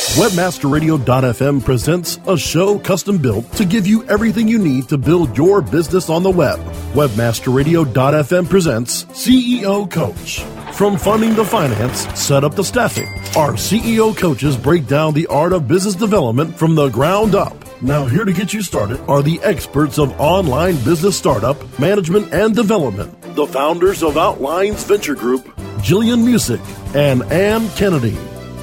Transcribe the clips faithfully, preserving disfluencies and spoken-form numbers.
Webmaster Radio dot f m presents a show custom built to give you everything you need to build your business on the web. Webmaster Radio dot f m presents C E O Coach. From funding to finance, setup to staffing, our C E O coaches break down the art of business development from the ground up. Now, here to get you started are the experts of online business startup, management, and development, the founders of Outlines Venture Group, Jillian Music and Ann Kennedy.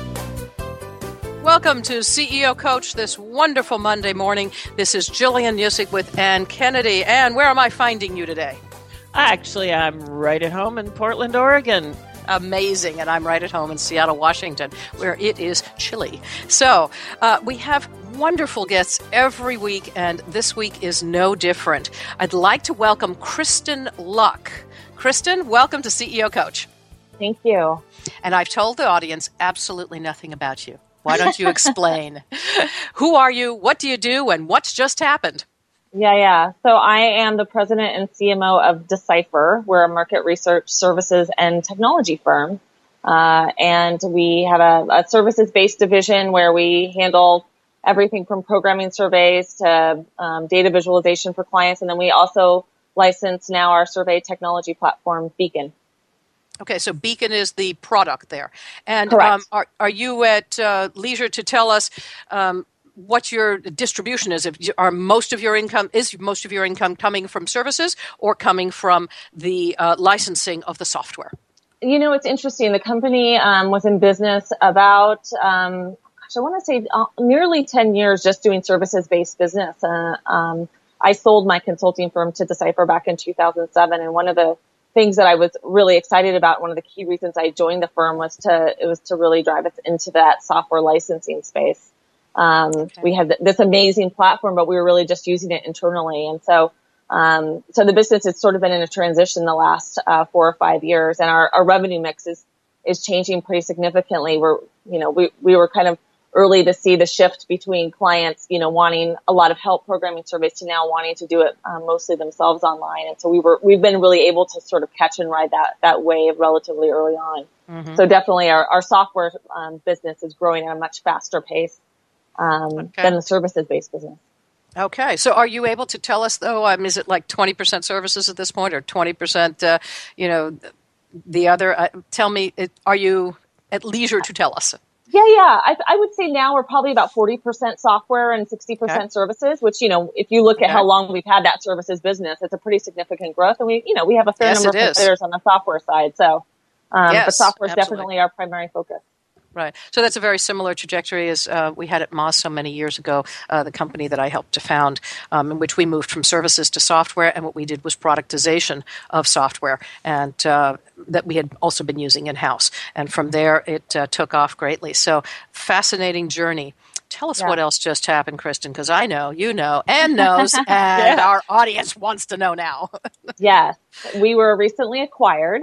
Welcome to C E O Coach this wonderful Monday morning. This is Jillian Music with Ann Kennedy. Ann, where am I finding you today? Actually, I'm right at home in Portland, Oregon. Amazing. And I'm right at home in Seattle, Washington, where it is chilly. So uh, we have wonderful guests every week, and this week is no different. I'd like to welcome Kristen Luck. Kristen, welcome to C E O Coach. Thank you. And I've told the audience absolutely nothing about you. Why don't you explain? Who are you? What do you do? And what's just happened? Yeah, yeah. So I am the president and C M O of Decipher. We're a market research services and technology firm. Uh, and we have a, a services-based division where we handle everything from programming surveys to um, data visualization for clients. And then we also license now our survey technology platform, Beacon. Okay, so Beacon is the product there. And Correct. um, are, are you at uh, leisure to tell us um, what your distribution is? If you, are most of your income is most of your income coming from services or coming from the uh, licensing of the software? You know, it's interesting. The company um, was in business about, um, gosh, I want to say uh, nearly ten years just doing services-based business. Uh, um, I sold my consulting firm to Decipher back in two thousand seven, and one of the things that I was really excited about, one of the key reasons I joined the firm was to, it was to really drive us into that software licensing space. Um, okay. We had th- this amazing platform, but we were really just using it internally. And so, um, so the business has sort of been in a transition the last, uh, four or five years, and our, our revenue mix is, is changing pretty significantly. We're, you know, we, we were kind of early to see the shift between clients, you know, wanting a lot of help programming surveys to now wanting to do it um, mostly themselves online. And so we were, we've been really able to sort of catch and ride that, that wave relatively early on. Mm-hmm. So definitely our, our software um, business is growing at a much faster pace um, okay. than the services-based business. Okay. So are you able to tell us, though, um, is it like twenty percent services at this point or twenty percent, uh, you know, the other? Uh, tell me, are you at leisure to tell us? Yeah, yeah. I, I would say now we're probably about forty percent software and sixty percent okay. services, which, you know, if you look at okay. how long we've had that services business, it's a pretty significant growth. And we, you know, we have a fair yes, number of players on the software side. So, um, yes, but software is absolutely. definitely our primary focus. Right. So that's a very similar trajectory as uh, we had at Moz so many years ago, uh, the company that I helped to found, um, in which we moved from services to software, and what we did was productization of software, and uh, that we had also been using in-house. And from there, it uh, took off greatly. So fascinating journey. Tell us yeah. what else just happened, Kristen, because I know, you know, and knows, and yeah. our audience wants to know now. Yes. We were recently acquired.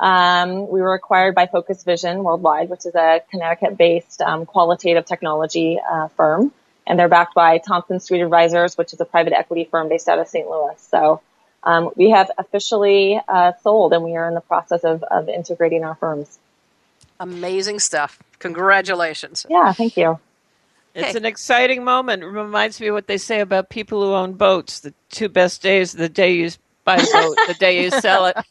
Um, we were acquired by Focus Vision Worldwide, which is a Connecticut-based um, qualitative technology uh, firm, and they're backed by Thompson Street Advisors, which is a private equity firm based out of Saint Louis. So um, we have officially uh, sold, and we are in the process of, of integrating our firms. Amazing stuff. Congratulations. Yeah, thank you. It's okay. An exciting moment. It reminds me of what they say about people who own boats. The two best days, the day you buy the boat, the day you sell it.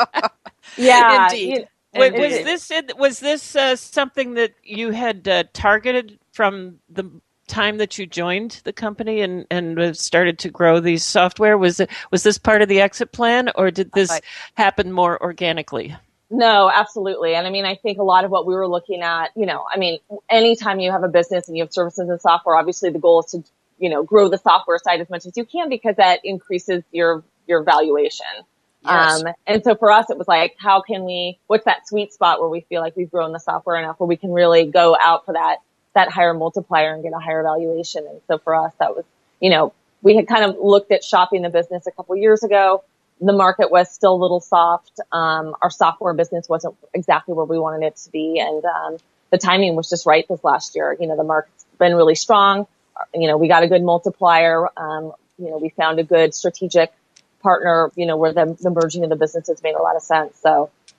Yeah, indeed. You, indeed. Was this was this uh, something that you had uh, targeted from the time that you joined the company and and started to grow these software? Was it was this part of the exit plan, or did this right. happen more organically? No, absolutely. And I mean, I think a lot of what we were looking at, you know, I mean, anytime you have a business and you have services and software, obviously the goal is to, you know, grow the software side as much as you can because that increases your your valuation. Yes. Um, and so for us, it was like, how can we, what's that sweet spot where we feel like we've grown the software enough where we can really go out for that, that higher multiplier and get a higher valuation. And so for us, that was, you know, we had kind of looked at shopping the business a couple years ago. The market was still a little soft. Um, our software business wasn't exactly where we wanted it to be. And, um, the timing was just right this last year. You know, the market's been really strong. You know, we got a good multiplier. Um, you know, we found a good strategic partner, you know, where the, the merging of the businesses made a lot of sense. So,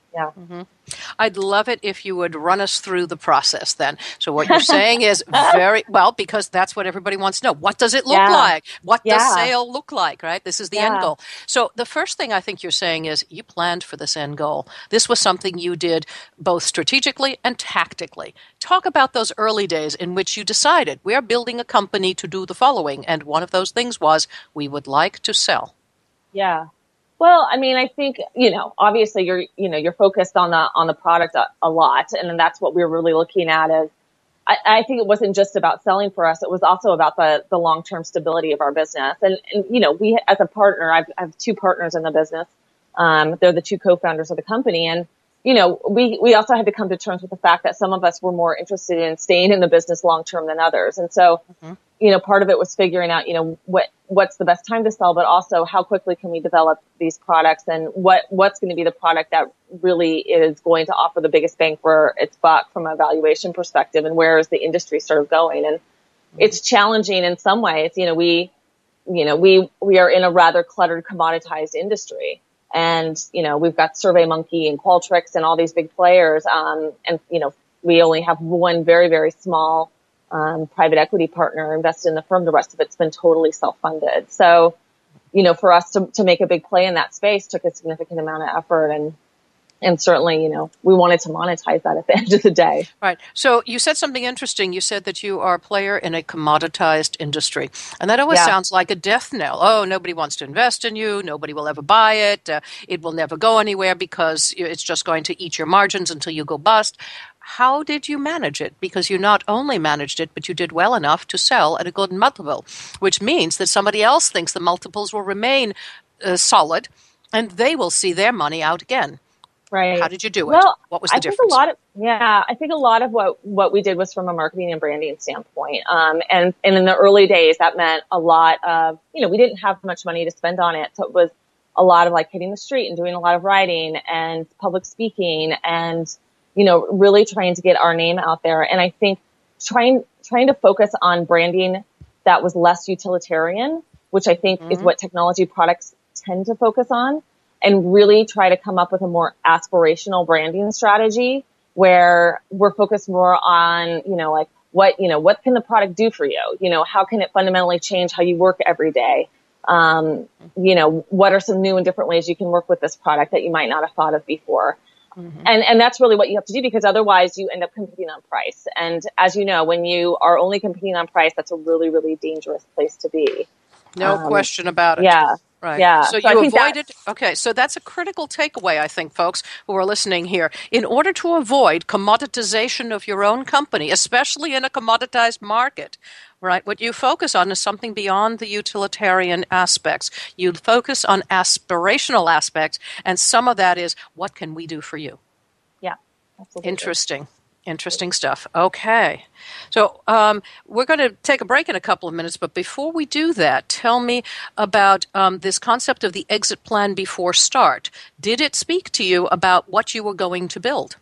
Yeah. Mm-hmm. I'd love it if you would run us through the process then. So what you're saying is very well, because that's what everybody wants to know. What does it look Yeah. like? What Yeah. does sale look like, right? This is the Yeah. end goal. So the first thing I think you're saying is you planned for this end goal. This was something you did both strategically and tactically. Talk about those early days in which you decided we are building a company to do the following. And one of those things was we would like to sell. Yeah. Well, I mean, I think, you know, obviously you're, you know, you're focused on the, on the product a, a lot. And then that's what we're really looking at is, I, I think it wasn't just about selling for us. It was also about the, the long-term stability of our business. And, and, you know, we, as a partner, I've, I have two partners in the business. Um, they're the two co-founders of the company. And, you know, we, we also had to come to terms with the fact that some of us were more interested in staying in the business long-term than others. And so, mm-hmm. you know, part of it was figuring out, you know, what, what's the best time to sell, but also how quickly can we develop these products and what, what's going to be the product that really is going to offer the biggest bang for its buck from a valuation perspective, and where is the industry sort of going. And mm-hmm. it's challenging in some ways. You know, we, you know, we, we are in a rather cluttered, commoditized industry. And, you know, we've got SurveyMonkey and Qualtrics and all these big players. Um, and, you know, we only have one very, very small Um, private equity partner invested in the firm. The rest of it's been totally self-funded. So, you know, for us to, to make a big play in that space took a significant amount of effort. And, and certainly, you know, we wanted to monetize that at the end of the day. Right. So you said something interesting. You said that you are a player in a commoditized industry. And that always yeah. sounds like a death knell. Oh, nobody wants to invest in you. Nobody will ever buy it. Uh, it will never go anywhere because it's just going to eat your margins until you go bust. How did you manage it? Because you not only managed it, but you did well enough to sell at a good multiple, which means that somebody else thinks the multiples will remain uh, solid and they will see their money out again. Right. How did you do it? Well, what was the I difference? Think a lot of, yeah, I think a lot of what, what we did was from a marketing and branding standpoint. Um, and, and in the early days, that meant a lot of, you know, we didn't have much money to spend on it. So it was a lot of like hitting the street and doing a lot of writing and public speaking and, you know, really trying to get our name out there. And I think trying, trying to focus on branding that was less utilitarian, which I think mm-hmm. is what technology products tend to focus on, and really try to come up with a more aspirational branding strategy where we're focused more on, you know, like what, you know, what can the product do for you? You know, how can it fundamentally change how you work every day? Um, you know, what are some new and different ways you can work with this product that you might not have thought of before? Mm-hmm. And, and that's really what you have to do, because otherwise you end up competing on price. And as you know, when you are only competing on price, that's a really, really dangerous place to be. No um, question about it. Yeah. Right. Yeah. So, so you avoided, okay, so that's a critical takeaway, I think, folks who are listening here. In order to avoid commoditization of your own company, especially in a commoditized market, right, what you focus on is something beyond the utilitarian aspects. You focus on aspirational aspects, and some of that is, what can we do for you? Yeah, absolutely. Interesting. Interesting stuff. Okay. So um, we're going to take a break in a couple of minutes, but before we do that, tell me about um, this concept of the exit plan before start. Did it speak to you about what you were going to build?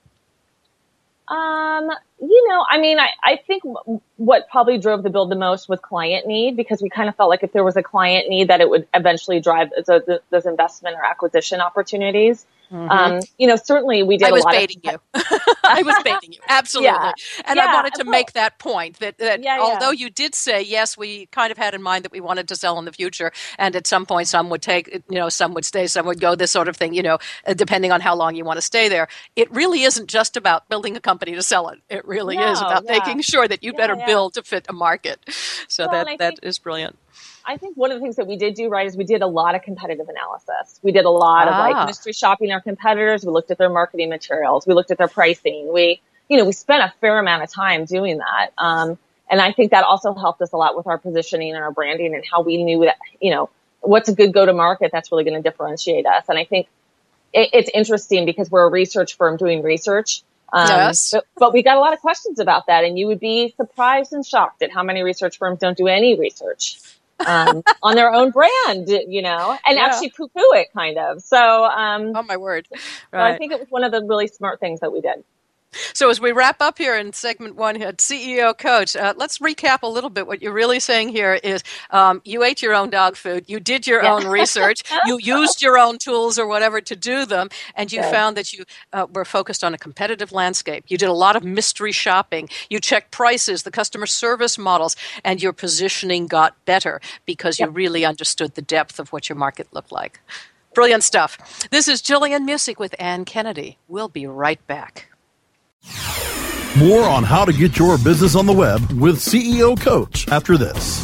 Um, you know, I mean, I, I think w- what probably drove the build the most was client need, because we kind of felt like if there was a client need, that it would eventually drive those, those investment or acquisition opportunities. Mm-hmm. Um, you know, certainly we did I a was lot baiting of... you. I was baiting you. Absolutely. Yeah. And yeah. I wanted to well, make that point that, that yeah, although yeah. you did say, yes, we kind of had in mind that we wanted to sell in the future. And at some point, some would take, you know, some would stay, some would go, this sort of thing, you know, depending on how long you want to stay there. It really isn't just about building a company to sell it. It really no, is about yeah. making sure that you yeah, better yeah. build to fit a market. So well, that, that think- is brilliant. I think one of the things that we did do right is we did a lot of competitive analysis. We did a lot ah. of like mystery shopping our competitors. We looked at their marketing materials. We looked at their pricing. We, you know, we spent a fair amount of time doing that. Um, and I think that also helped us a lot with our positioning and our branding and how we knew that, you know, what's a good go to market that's really going to differentiate us. And I think it, it's interesting because we're a research firm doing research. Um, yes. but, but we got a lot of questions about that, and you would be surprised and shocked at how many research firms don't do any research. um, on their own brand, you know, and yeah. actually poo-poo it kind of. So, um, oh my word. Right. So I think it was one of the really smart things that we did. So as we wrap up here in segment one, uh, C E O Coach, uh, let's recap a little bit. What you're really saying here is um, you ate your own dog food, you did your yeah. own research, you used your own tools or whatever to do them, and you Good. found that you uh, were focused on a competitive landscape. You did a lot of mystery shopping. You checked prices, the customer service models, and your positioning got better because you yep. really understood the depth of what your market looked like. Brilliant stuff. This is Jillian Muessig with Ann Kennedy. We'll be right back. More on how to get your business on the web with C E O Coach after this.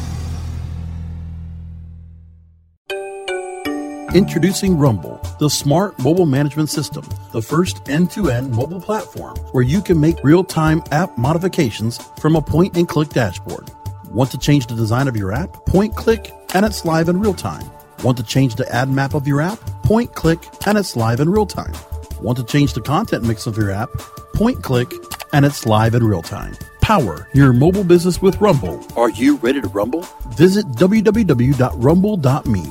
Introducing Rumble, the smart mobile management system, the first end-to-end mobile platform where you can make real-time app modifications from a point-and-click dashboard. Want to change the design of your app? Point-click, and it's live in real time. Want to change the ad map of your app? Point-click, and it's live in real time. Want to change the content mix of your app? Point-click, and it's live in real time. Power your mobile business with Rumble. Are you ready to rumble? Visit w w w dot rumble dot me.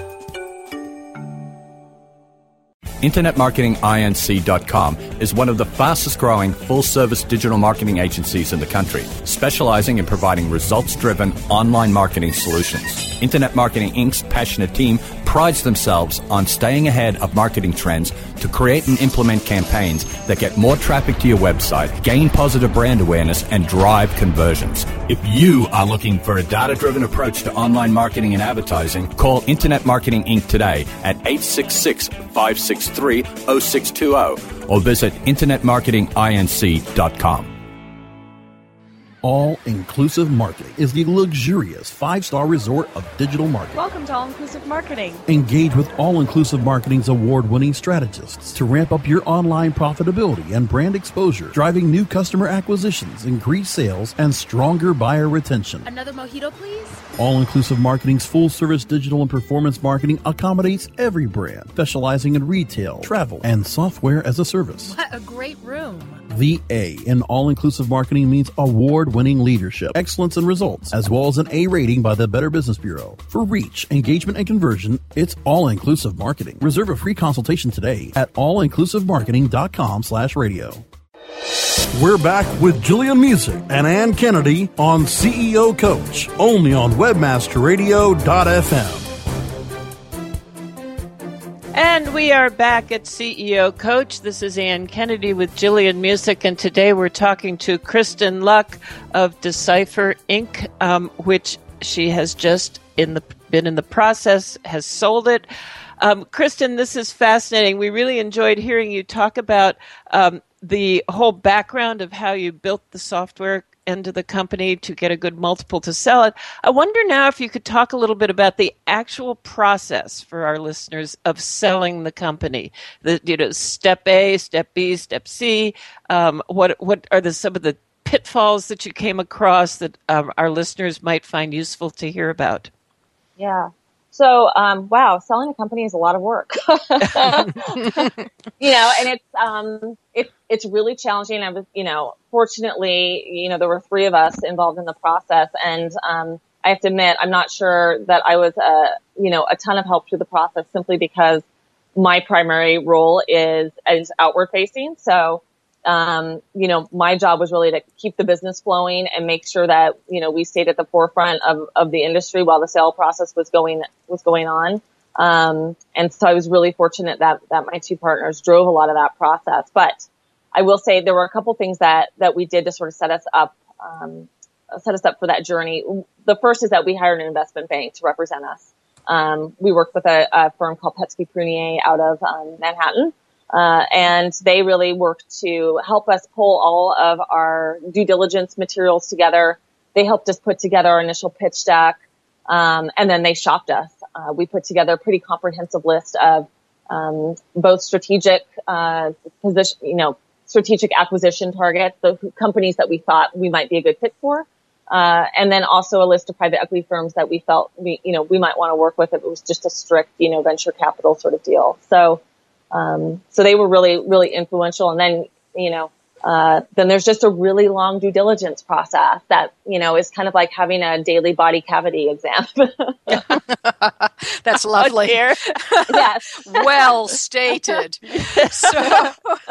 Internet Marketing Inc dot com is one of the fastest growing full-service digital marketing agencies in the country, specializing in providing results-driven online marketing solutions. Internet Marketing Incorporated's passionate team prides themselves on staying ahead of marketing trends to create and implement campaigns that get more traffic to your website, gain positive brand awareness, and drive conversions. If you are looking for a data-driven approach to online marketing and advertising, call Internet Marketing Incorporated today at eight six six, five six three, zero six two zero or visit internet marketing inc dot com. All-Inclusive Marketing is the luxurious five-star resort of digital marketing. Welcome to All-Inclusive Marketing. Engage with All-Inclusive Marketing's award-winning strategists to ramp up your online profitability and brand exposure, driving new customer acquisitions, increased sales, and stronger buyer retention. Another mojito, please? All-Inclusive Marketing's full-service digital and performance marketing accommodates every brand, specializing in retail, travel, and software as a service. What a great room. The A in All-Inclusive Marketing means award-winning leadership, excellence, and results, as well as an A rating by the Better Business Bureau. For reach, engagement, and conversion, it's All-Inclusive Marketing. Reserve a free consultation today at all inclusive marketing dot com slash radio. We're back with Jillian Muessig and Ann Kennedy on C E O Coach, only on webmaster radio dot f m. And we are back at C E O Coach. This is Ann Kennedy with Jillian Muessig, and today we're talking to Kristen Luck of Decipher Incorporated, um, which she has just in the been in the process, has sold it. Um, Kristen, this is fascinating. We really enjoyed hearing you talk about um, the whole background of how you built the software end of the company to get a good multiple to sell it. I wonder now if you could talk a little bit about the actual process for our listeners of selling the company. The you know step A, step B, step C. Um, what what are the some of the pitfalls that you came across that um, our listeners might find useful to hear about? Yeah. So, um, wow, selling a company is a lot of work, you know, and it's, um, it, it's really challenging. I was, you know, fortunately, you know, there were three of us involved in the process, and, um, I have to admit, I'm not sure that I was, uh, you know, a ton of help through the process simply because my primary role is, is outward facing. So, Um, you know, my job was really to keep the business flowing and make sure that, you know, we stayed at the forefront of, of the industry while the sale process was going, was going on. Um, and so I was really fortunate that, that my two partners drove a lot of that process. But I will say there were a couple things that, that we did to sort of set us up, um, set us up for that journey. The first is that we hired an investment bank to represent us. Um, we worked with a, a firm called Petsky Prunier out of, um, Manhattan. Uh, and they really worked to help us pull all of our due diligence materials together. They helped us put together our initial pitch deck. Um, and then they shopped us. Uh, we put together a pretty comprehensive list of, um, both strategic, uh, position, you know, strategic acquisition targets, the companies that we thought we might be a good fit for. Uh, and then also a list of private equity firms that we felt we, you know, we might want to work with if it was just a strict, you know, venture capital sort of deal. So, Um, so they were really, really influential. And then, you know, uh, then there's just a really long due diligence process that, you know, is kind of like having a daily body cavity exam. That's lovely. Oh, Yes. Well stated. So,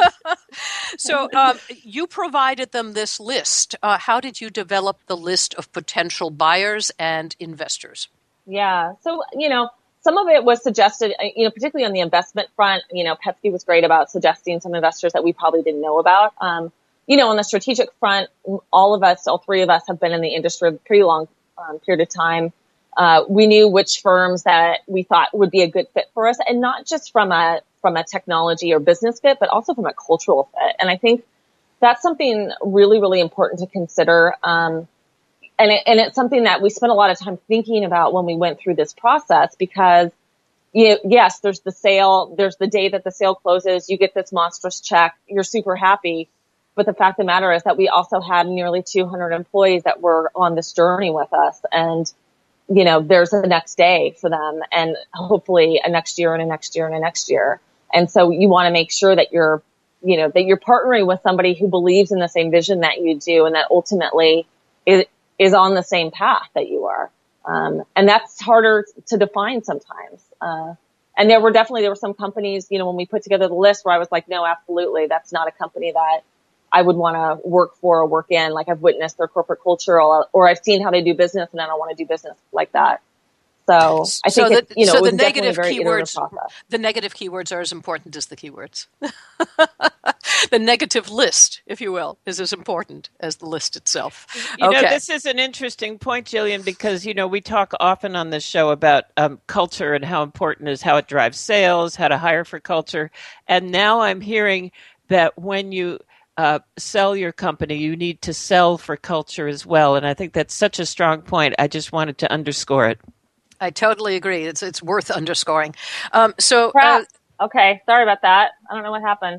so um, you provided them this list. Uh, how did you develop the list of potential buyers and investors? Yeah. So, you know, some of it was suggested, you know, particularly on the investment front. You know, Petsky was great about suggesting some investors that we probably didn't know about. Um, you know, on the strategic front, all of us, all three of us have been in the industry a pretty long um, period of time. Uh, we knew which firms that we thought would be a good fit for us, and not just from a, from a technology or business fit, but also from a cultural fit. And I think that's something really, really important to consider. Um, And, it, and it's something that we spent a lot of time thinking about when we went through this process, because you, yes, there's the sale, there's the day that the sale closes, you get this monstrous check, you're super happy. But the fact of the matter is that we also had nearly two hundred employees that were on this journey with us. And, you know, there's a next day for them, and hopefully a next year and a next year and a next year. And so you want to make sure that you're, you know, that you're partnering with somebody who believes in the same vision that you do, and that ultimately it, is on the same path that you are. Um, and that's harder to define sometimes. Uh, and there were definitely, there were some companies, you know, when we put together the list where I was like, no, absolutely. That's not a company that I would want to work for or work in. Like, I've witnessed their corporate culture, or, or I've seen how they do business, and I don't want to do business like that. So I think, so the, it, you know, so it was the definitely negative a very iterative keywords, process. The negative keywords are as important as the keywords. The negative list, if you will, is as important as the list itself. You okay. know, this is an interesting point, Jillian, because, you know, we talk often on this show about um, culture and how important it is, how it drives sales, how to hire for culture. And now I'm hearing that when you uh, sell your company, you need to sell for culture as well. And I think that's such a strong point. I just wanted to underscore it. I totally agree. It's it's worth underscoring. Um, so, Crap. uh, Okay, sorry about that. I don't know what happened.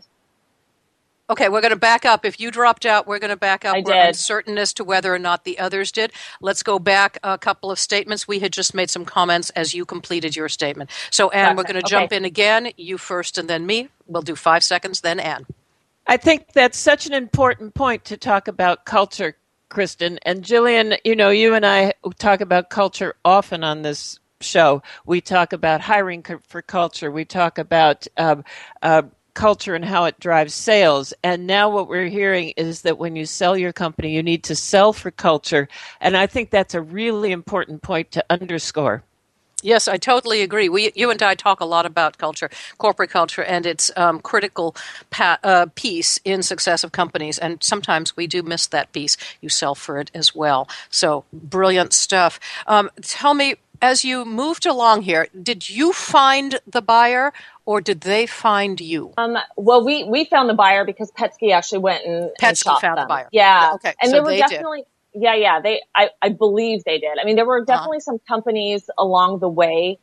Okay, we're going to back up. If you dropped out, we're going to back up. I We're did. uncertain as to whether or not the others did. Let's go back a couple of statements. We had just made some comments as you completed your statement. So, Anne, Gotcha. we're going to Okay. jump in again. You first and then me. We'll do five seconds, then Anne. I think that's such an important point to talk about culture, Kristen. And Jillian, you know, you and I talk about culture often on this show. We talk about hiring for culture. We talk about um, uh, culture and how it drives sales. And now what we're hearing is that when you sell your company, you need to sell for culture. And I think that's a really important point to underscore. Yes, I totally agree. We, you and I talk a lot about culture, corporate culture, and its um, critical pa- uh, piece in success of companies. And sometimes we do miss that piece. You sell for it as well. So brilliant stuff. Um, tell me, as you moved along here, did you find the buyer or did they find you? Um, well, we, we found the buyer because Petsky actually went and, and Petsky shopped found them. the buyer. Yeah. Okay, And so there were they definitely, did. yeah, yeah, they, I, I believe they did. I mean, there were definitely uh-huh. some companies along the way,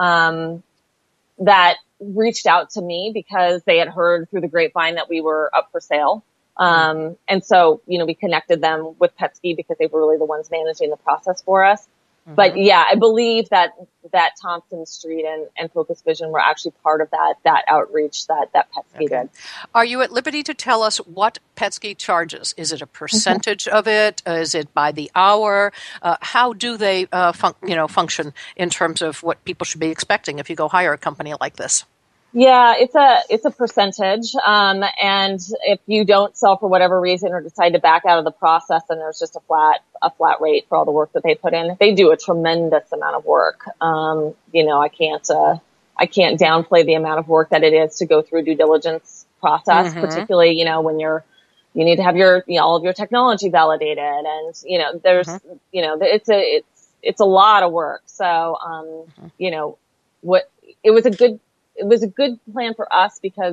um, that reached out to me because they had heard through the grapevine that we were up for sale. Um, mm-hmm. and so, you know, we connected them with Petsky because they were really the ones managing the process for us. Mm-hmm. But yeah, I believe that, that Thompson Street and, and Focus Vision were actually part of that, that outreach that, that Petsky okay. did. Are you at liberty to tell us what Petsky charges? Is it a percentage of it? Uh, is it by the hour? Uh, how do they, uh, fun- you know, function in terms of what people should be expecting if you go hire a company like this? Yeah, it's a, it's a percentage. Um, and if you don't sell for whatever reason or decide to back out of the process, then there's just a flat, a flat rate for all the work that they put in. They do a tremendous amount of work. Um, you know, I can't, uh, I can't downplay the amount of work that it is to go through due diligence process, mm-hmm. particularly, you know, when you're, you need to have your, you know, all of your technology validated and, you know, there's, mm-hmm. you know, it's a, it's, it's a lot of work. So, um, mm-hmm. you know, what, it was a good, It was a good plan for us because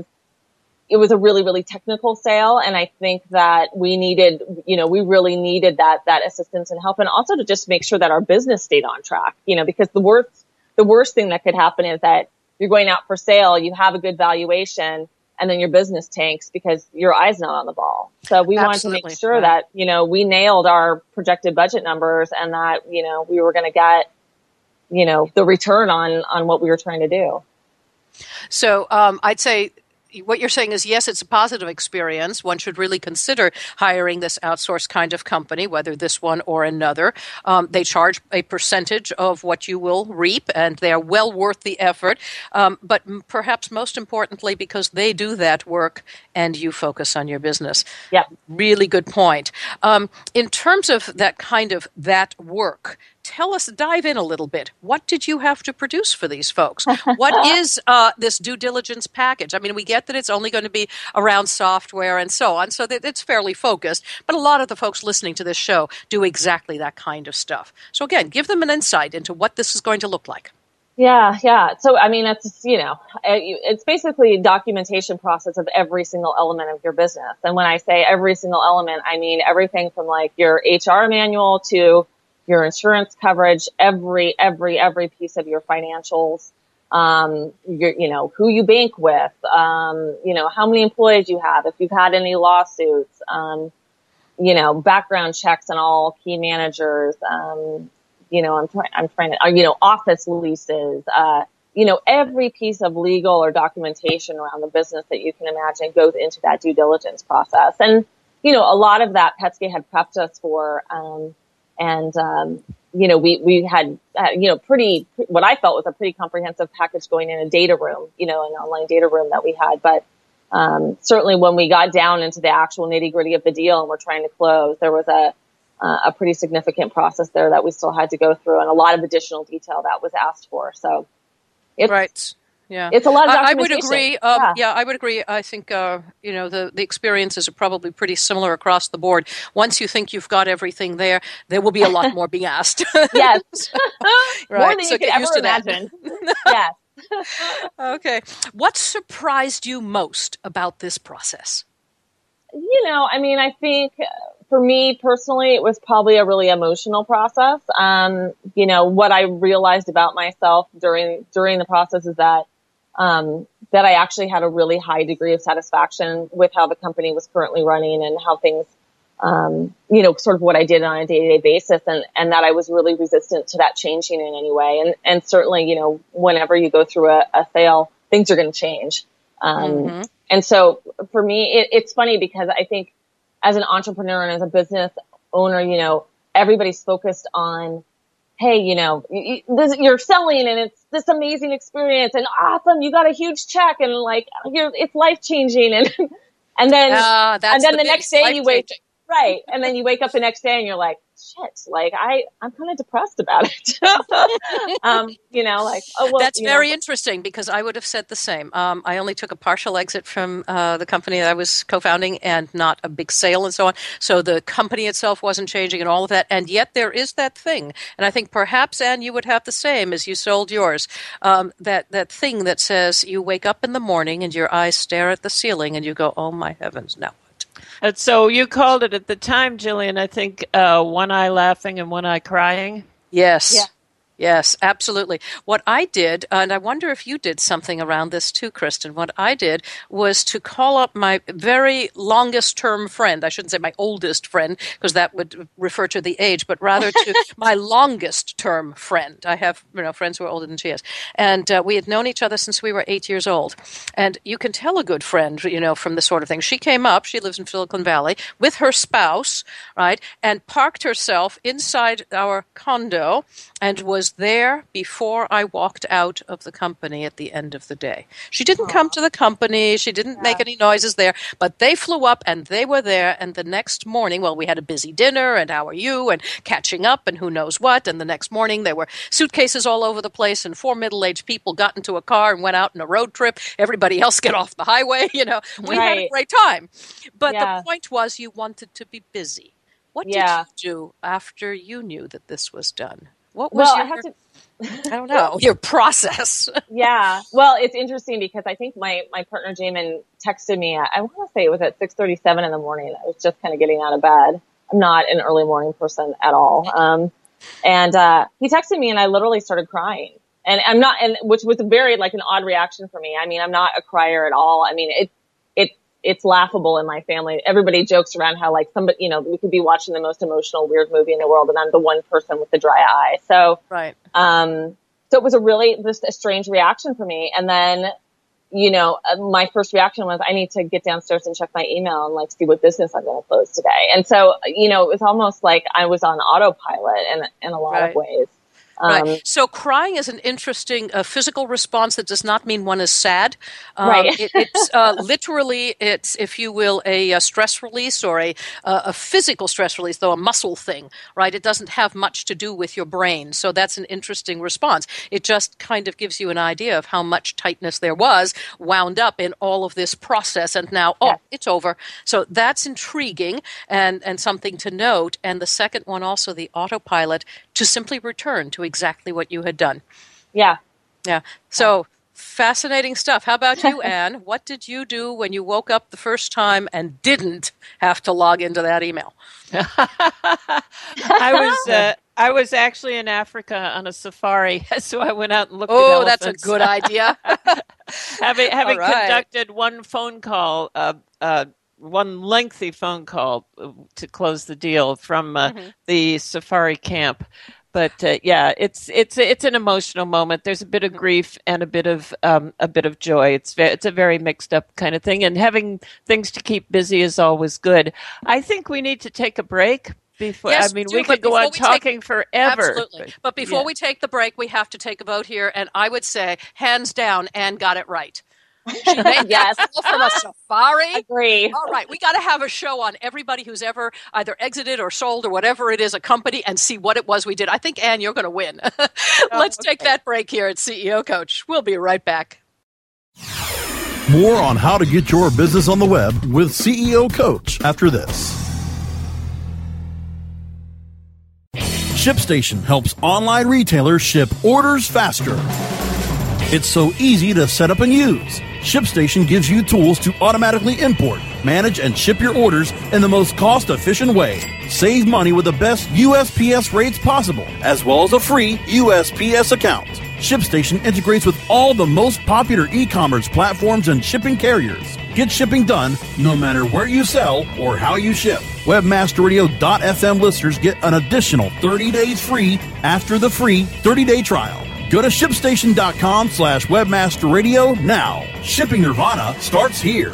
it was a really, really technical sale. And I think that we needed, you know, we really needed that, that assistance and help. And also to just make sure that our business stayed on track, you know, because the worst, the worst thing that could happen is that you're going out for sale, you have a good valuation, and then your business tanks because your eye's not on the ball. So we Absolutely. wanted to make sure right. that, you know, we nailed our projected budget numbers and that, you know, we were going to get, you know, the return on, on what we were trying to do. So um, I'd say what you're saying is, yes, it's a positive experience. One should really consider hiring this outsourced kind of company, whether this one or another. Um, they charge a percentage of what you will reap, and they are well worth the effort. Um, but m- perhaps most importantly, because they do that work and you focus on your business. Yeah. Really good point. Um, in terms of that kind of that work, tell us, dive in a little bit. What did you have to produce for these folks? What is uh, this due diligence package? I mean, we get that it's only going to be around software and so on, so that it's fairly focused. But a lot of the folks listening to this show do exactly that kind of stuff. So again, give them an insight into what this is going to look like. Yeah, yeah. So, I mean, it's, you know, it's basically a documentation process of every single element of your business. And when I say every single element, I mean everything from like your H R manual to your insurance coverage, every, every, every piece of your financials, um, your, you know, who you bank with, um, you know, how many employees you have, if you've had any lawsuits, um, you know, background checks on all key managers, um, you know, I'm trying, I'm trying to, uh, you know, office leases, uh, you know, every piece of legal or documentation around the business that you can imagine goes into that due diligence process. And, you know, a lot of that Penske had prepped us for, um, and, um, you know, we, we had, uh, you know, pretty, what I felt was a pretty comprehensive package going in a data room, you know, an online data room that we had. But, um, certainly when we got down into the actual nitty gritty of the deal and we're trying to close, there was a, Uh, a pretty significant process there that we still had to go through, and a lot of additional detail that was asked for. So, it's, right, yeah, it's a lot of I, I documentation. would agree. Um, yeah. yeah, I would agree. I think uh, you know the the experiences are probably pretty similar across the board. Once you think you've got everything there, there will be a lot more being asked. Yes, right. More than so you could get used ever to imagine. That. Yes. Okay. What surprised you most about this process? You know, I mean, I think for me personally, it was probably a really emotional process. Um, you know, what I realized about myself during, during the process is that, um, that I actually had a really high degree of satisfaction with how the company was currently running and how things, um, you know, sort of what I did on a day-to-day basis, and, and that I was really resistant to that changing in any way. And, and certainly, you know, whenever you go through a, a sale, things are going to change. Um, mm-hmm. And so for me, it, it's funny because I think as an entrepreneur and as a business owner, you know, everybody's focused on, hey, you know, you, this, you're selling and it's this amazing experience and awesome. You got a huge check and like, you're, it's life changing. And, and then, uh, and then the, the next day you wake, right. And then you wake up the next day and you're like, shit, like I, I'm kind of depressed about it. um, you know, like, oh, well, that's very know. interesting because I would have said the same. Um, I only took a partial exit from uh, the company that I was co-founding and not a big sale and so on. So the company itself wasn't changing and all of that. And yet there is that thing. And I think perhaps, Anne, you would have the same as you sold yours. Um, that, that thing that says you wake up in the morning and your eyes stare at the ceiling and you go, oh my heavens, no. And so you called it at the time, Jillian, I think, uh, one eye laughing and one eye crying. Yes. Yeah. Yes, absolutely. What I did, and I wonder if you did something around this too, Kristen, what I did was to call up my very longest term friend. I shouldn't say my oldest friend, because that would refer to the age, but rather to my longest term friend. I have, you know, friends who are older than she is. And uh, we had known each other since we were eight years old. And you can tell a good friend, you know, from this sort of thing. She came up, she lives in Silicon Valley, with her spouse, right, and parked herself inside our condo and was there before I walked out of the company at the end of the day. She didn't Aww. come to the company. She didn't yeah. make any noises there, but they flew up and they were there. And the next morning, well, we had a busy dinner and how are you and catching up and who knows what. And the next morning there were suitcases all over the place and four middle-aged people got into a car and went out on a road trip. Everybody else get off the highway. You know, we right. had a great time. But yeah. the point was you wanted to be busy. What yeah. did you do after you knew that this was done? What was well, your, I, have to... I don't know, your process? Yeah. Well, it's interesting because I think my, my partner, Jamin, texted me, at, I want to say it was at six thirty-seven in the morning. I was just kind of getting out of bed. I'm not an early morning person at all. Um, and, uh, he texted me and I literally started crying. And I'm not, and which was a very, like, an odd reaction for me. I mean, I'm not a crier at all. I mean, it, it, it's laughable in my family. Everybody jokes around how, like, somebody, you know, we could be watching the most emotional, weird movie in the world and I'm the one person with the dry eye. So, right. um, so it was a really, just a strange reaction for me. And then, you know, uh, my first reaction was I need to get downstairs and check my email and like see what business I'm going to close today. And so, you know, it was almost like I was on autopilot in, in a lot Right. of ways. Right. Um, So crying is an interesting uh, physical response that does not mean one is sad. Um, Right. it, it's uh, literally, it's, if you will, a, a stress release or a, uh, a physical stress release, though a muscle thing, right? It doesn't have much to do with your brain. So that's an interesting response. It just kind of gives you an idea of how much tightness there was wound up in all of this process. And now, oh, Yeah. it's over. So that's intriguing and, and something to note. And the second one also, the autopilot, to simply return to exactly what you had done. yeah. Yeah. So fascinating stuff. How about you, Anne? What did you do when you woke up the first time and didn't have to log into that email? I was uh, I was actually in Africa on a safari, so I went out and looked Oh, at that's a elephants. good idea. having having All right. conducted one phone call, uh, uh, one lengthy phone call uh, to close the deal from uh, Mm-hmm. the safari camp. But uh, yeah, it's it's it's an emotional moment. There's a bit of grief and a bit of um, a bit of joy. It's ve- it's a very mixed up kind of thing, and having things to keep busy is always good. I think we need to take a break before. Yes, I mean, we we do, but could go before on we take- talking forever. Absolutely. But before yeah. we take the break, we have to take a vote here. And I would say, hands down, Anne got it right. She made Yes. that call from a safari. Agree. All right, we got to have a show on everybody who's ever either exited or sold or whatever it is, a company, and see what it was we did. I think, Anne, you're going to win. Let's take that break here at C E O Coach. We'll be right back. More on how to get your business on the web with C E O Coach after this. ShipStation helps online retailers ship orders faster. It's so easy to set up and use. ShipStation gives you tools to automatically import, manage, and ship your orders in the most cost-efficient way. Save money with the best U S P S rates possible, as well as a free U S P S account. ShipStation integrates with all the most popular e-commerce platforms and shipping carriers. Get shipping done no matter where you sell or how you ship. Webmaster Radio dot f m listeners get an additional thirty days free after the free thirty-day trial. Go to ShipStation.com slash Webmaster Radio now. Shipping Nirvana starts here.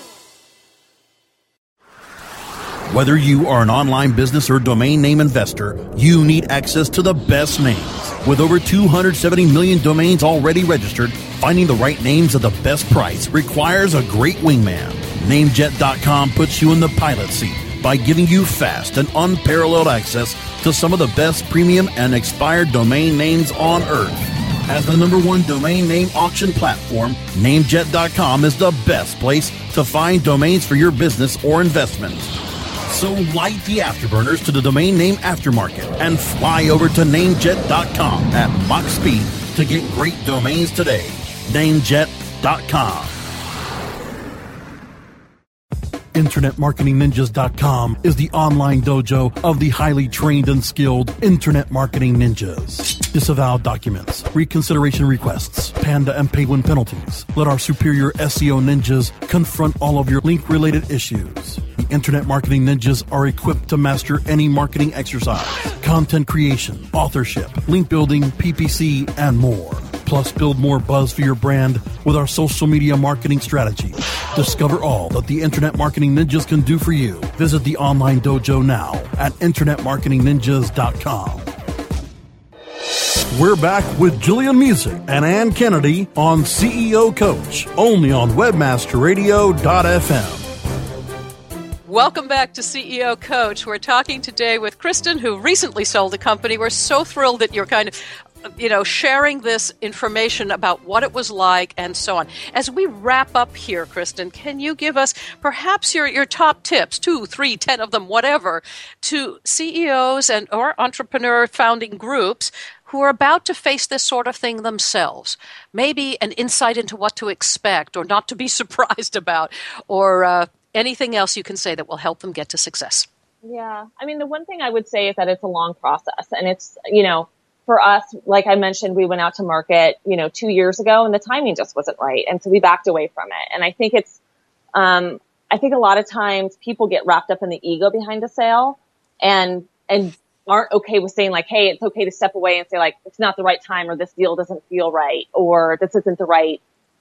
Whether you are an online business or domain name investor, you need access to the best names. With over two hundred seventy million domains already registered, finding the right names at the best price requires a great wingman. Namejet dot com puts you in the pilot seat by giving you fast and unparalleled access to some of the best premium and expired domain names on earth. As the number one domain name auction platform, Namejet dot com is the best place to find domains for your business or investment. So light the afterburners to the domain name aftermarket and fly over to Namejet dot com at Mach speed to get great domains today. Namejet dot com. Internet Marketing Ninjas dot com is the online dojo of the highly trained and skilled Internet Marketing Ninjas. Disavow documents, reconsideration requests, Panda and Penguin penalties. Let our superior S E O ninjas confront all of your link-related issues. The Internet Marketing Ninjas are equipped to master any marketing exercise, content creation, authorship, link building, P P C, and more. Plus, build more buzz for your brand with our social media marketing strategy. Discover all that the Internet Marketing Ninjas can do for you. Visit the online dojo now at Internet Marketing Ninjas dot com. We're back with Jillian Music and Ann Kennedy on C E O Coach, only on Webmaster Radio dot f m. Welcome back to C E O Coach. We're talking today with Kristen, who recently sold a company. We're so thrilled that you're kind of, you know, sharing this information about what it was like and so on. As we wrap up here, Kristen, can you give us perhaps your, your top tips, two, three, ten of them, whatever, to C E Os and or entrepreneur founding groups who are about to face this sort of thing themselves? Maybe an insight into what to expect or not to be surprised about, or uh, anything else you can say that will help them get to success. Yeah. I mean, the one thing I would say is that it's a long process, and it's, you know, for us, like I mentioned, we went out to market, you know, two years ago, and the timing just wasn't right. And so we backed away from it. And I think it's, um, I think a lot of times people get wrapped up in the ego behind a sale and, and aren't okay with saying like, hey, it's okay to step away and say like, it's not the right time, or this deal doesn't feel right, or this isn't the right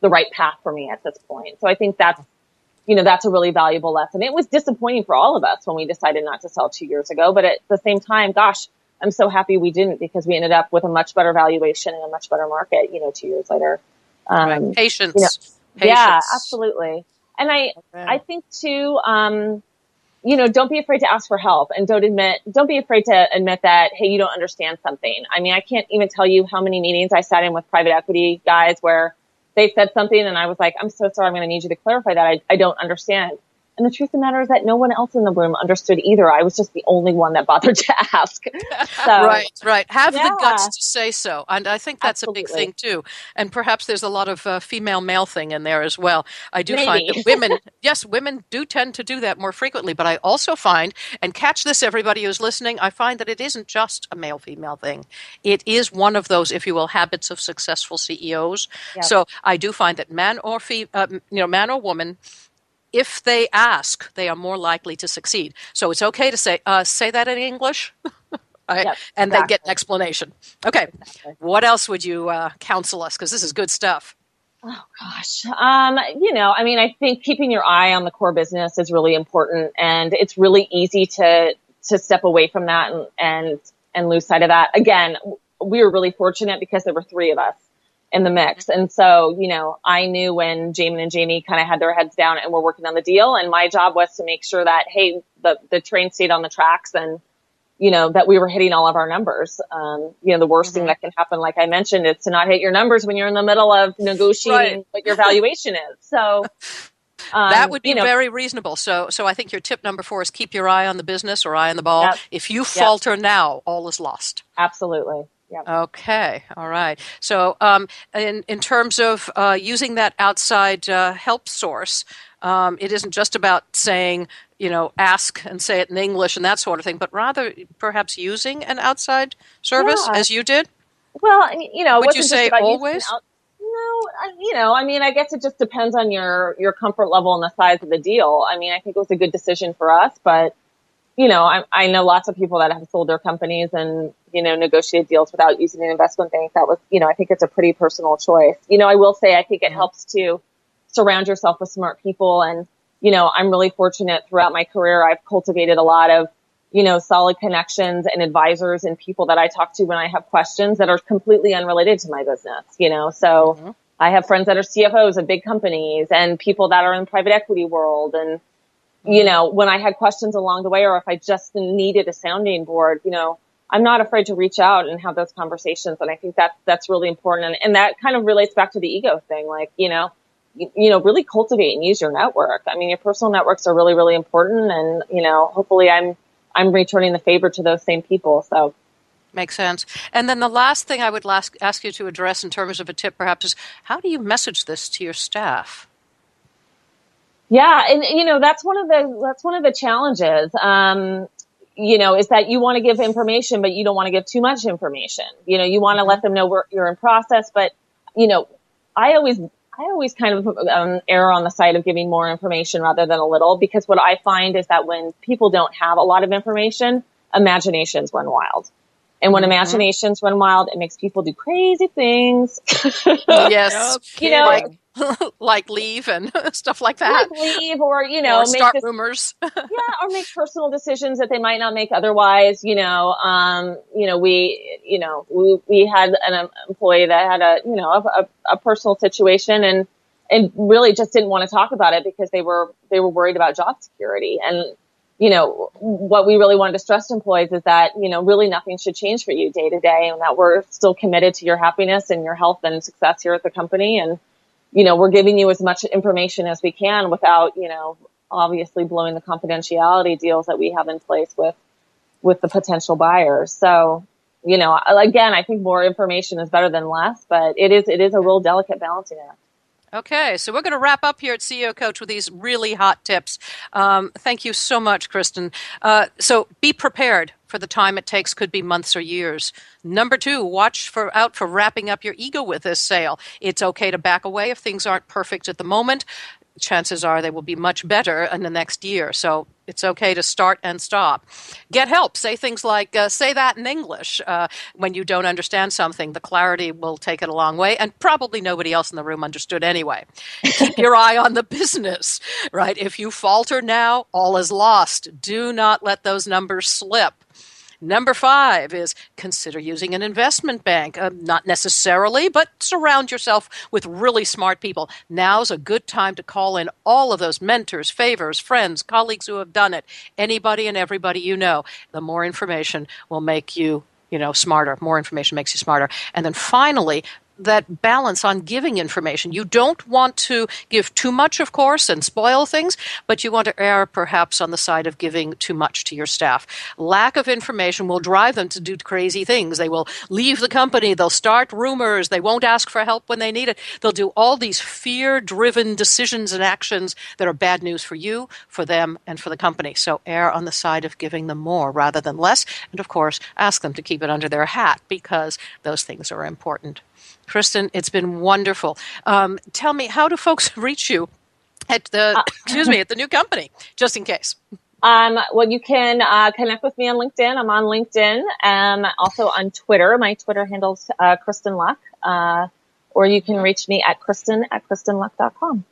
the right path for me at this point. So I think that's, you know, that's a really valuable lesson. It was disappointing for all of us when we decided not to sell two years ago, but at the same time, gosh, I'm so happy we didn't, because we ended up with a much better valuation and a much better market, you know, two years later. Um, right. Patience. You know, Patience. Yeah, absolutely. And I, Okay. I think too, um, you know, don't be afraid to ask for help, and don't admit, don't be afraid to admit that, hey, you don't understand something. I mean, I can't even tell you how many meetings I sat in with private equity guys where they said something and I was like, I'm so sorry, I'm going to need you to clarify that. I, I don't understand. And the truth of the matter is that no one else in the room understood either. I was just the only one that bothered to ask. So, right, right. Have yeah. the guts to say so. And I think that's Absolutely. a big thing too. And perhaps there's a lot of uh, female-male thing in there as well. I do Maybe. find that women, yes, women do tend to do that more frequently. But I also find, and catch this, everybody who's listening, I find that it isn't just a male-female thing. It is one of those, if you will, habits of successful C E Os. Yep. So I do find that man or fe- uh, you know, man or woman, if they ask, they are more likely to succeed. So it's okay to say, uh, say that in English, right? Yep, And then get exactly. an explanation. Okay, what else would you uh, counsel us? Because this is good stuff. Oh gosh. Um, you know, I mean, I think keeping your eye on the core business is really important, and it's really easy to, to step away from that and, and, and lose sight of that. Again, we were really fortunate because there were three of us in the mix. And so, you know, I knew when Jamin and Jamie kind of had their heads down and were working on the deal, and my job was to make sure that, hey, the, the train stayed on the tracks, and, you know, that we were hitting all of our numbers. Um, you know, the worst mm-hmm. thing that can happen, like I mentioned, is to not hit your numbers when you're in the middle of negotiating Right. what your valuation is. So um, that would be you know, very reasonable. So, so I think your tip number four is keep your eye on the business or eye on the ball. Yep. If you Yep. falter now, all is lost. Absolutely. Yep. Okay. All right. So, um, in in terms of uh, using that outside uh, help source, um, it isn't just about saying, you know, ask and say it in English and that sort of thing, but rather perhaps using an outside service, Yeah. as you did. Well, I mean, you know, it Would you wasn't say just about using always? Out- no, I, you know, I mean, I guess it just depends on your your comfort level and the size of the deal. I mean, I think it was a good decision for us, but you know, I, I know lots of people that have sold their companies and, you know, negotiated deals without using an investment bank. That was, you know, I think it's a pretty personal choice. You know, I will say, I think it mm-hmm. helps to surround yourself with smart people. And, you know, I'm really fortunate throughout my career. I've cultivated a lot of, you know, solid connections and advisors and people that I talk to when I have questions that are completely unrelated to my business, you know, so mm-hmm. I have friends that are C F Os of big companies and people that are in the private equity world. And, you know, when I had questions along the way, or if I just needed a sounding board, you know, I'm not afraid to reach out and have those conversations. And I think that's, that's really important. And, and that kind of relates back to the ego thing. Like, you know, you, you know, really cultivate and use your network. I mean, your personal networks are really, really important. And, you know, hopefully I'm, I'm returning the favor to those same people. So. Makes sense. And then the last thing I would ask, ask you to address in terms of a tip perhaps is, how do you message this to your staff? Yeah. And, you know, that's one of the, that's one of the challenges, um, you know, is that you want to give information, but you don't want to give too much information. You know, you want to let them know we're, you're in process, but, you know, I always, I always kind of um, err on the side of giving more information rather than a little, because what I find is that when people don't have a lot of information, imaginations run wild. And when mm-hmm. imaginations run wild, it makes people do crazy things. Yes. You know, like, like leave and stuff like that. Like leave or, you know, or start make this, rumors. yeah, or make personal decisions that they might not make otherwise. You know, um, you know, we, you know, we, we had an employee that had a, you know, a, a personal situation and, and really just didn't want to talk about it because they were, they were worried about job security. And, you know, what we really wanted to stress to employees is that, you know, really nothing should change for you day to day, and that we're still committed to your happiness and your health and success here at the company. And, you know, we're giving you as much information as we can without, you know, obviously blowing the confidentiality deals that we have in place with, with the potential buyers. So, you know, again, I think more information is better than less, but it is, it is a real delicate balancing act. Okay, so we're going to wrap up here at C E O Coach with these really hot tips. Um, thank you so much, Kristen. Uh, so be prepared for the time it takes, could be months or years. Number two, watch for out for wrapping up your ego with this sale. It's okay to back away if things aren't perfect at the moment. chances are they will be much better in the next year. So it's okay to start and stop. Get help. Say things like, uh, say that in English uh, when you don't understand something. The clarity will take it a long way, and probably nobody else in the room understood anyway. Keep your eye on the business, right? If you falter now, all is lost. Do not let those numbers slip. Number five is consider using an investment bank. Uh, not necessarily, but surround yourself with really smart people. Now's a good time to call in all of those mentors, favors, friends, colleagues who have done it. Anybody and everybody you know. The more information will make you, you know, smarter. More information makes you smarter. And then finally, that balance on giving information. You don't want to give too much, of course, and spoil things, but you want to err perhaps on the side of giving too much to your staff. Lack of information will drive them to do crazy things. They will leave the company. They'll start rumors. They won't ask for help when they need it. They'll do all these fear-driven decisions and actions that are bad news for you, for them, and for the company. So err on the side of giving them more rather than less. And, of course, ask them to keep it under their hat because those things are important. Kristen, it's been wonderful. Um, tell me, how do folks reach you at the uh, excuse me at the new company, just in case? Um, well, you can uh, connect with me on LinkedIn. I'm on LinkedIn. Um, also on Twitter. My Twitter handle's uh, Kristen Luck. Uh, or you can reach me at Kristen at Kristen Luck dot com.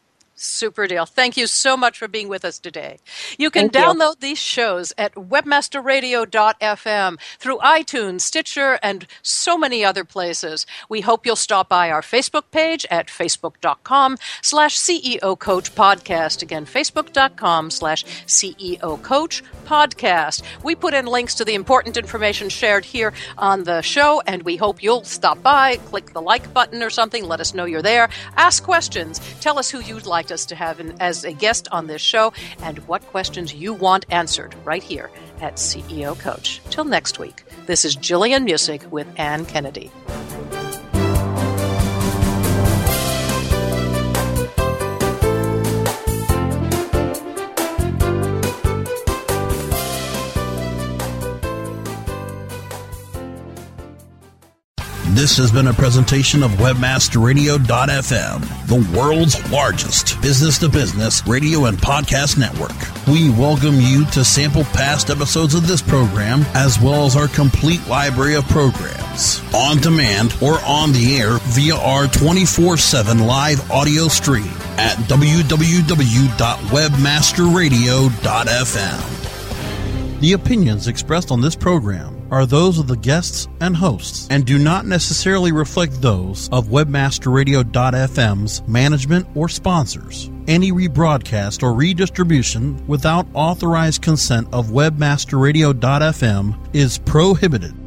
Super deal. Thank you so much for being with us today. You can Thank download you. these shows at webmaster radio dot f m through iTunes, Stitcher, and so many other places. We hope you'll stop by our Facebook page at facebook.com slash CEO Coach Podcast. Again, facebook.com slash CEO Coach Podcast. We put in links to the important information shared here on the show, and we hope you'll stop by, click the like button or something, let us know you're there, ask questions, tell us who you'd like us to have in, as a guest on this show, and what questions you want answered right here at C E O Coach. Till next week, this is Jillian Muessig with Ann Kennedy. This has been a presentation of webmaster radio dot f m, the world's largest business-to-business radio and podcast network. We welcome you to sample past episodes of this program, as well as our complete library of programs, on demand or on the air via our twenty-four seven live audio stream at w w w dot webmaster radio dot f m. The opinions expressed on this program are those of the guests and hosts and do not necessarily reflect those of webmaster radio dot f m's management or sponsors. Any rebroadcast or redistribution without authorized consent of webmaster radio dot f m is prohibited.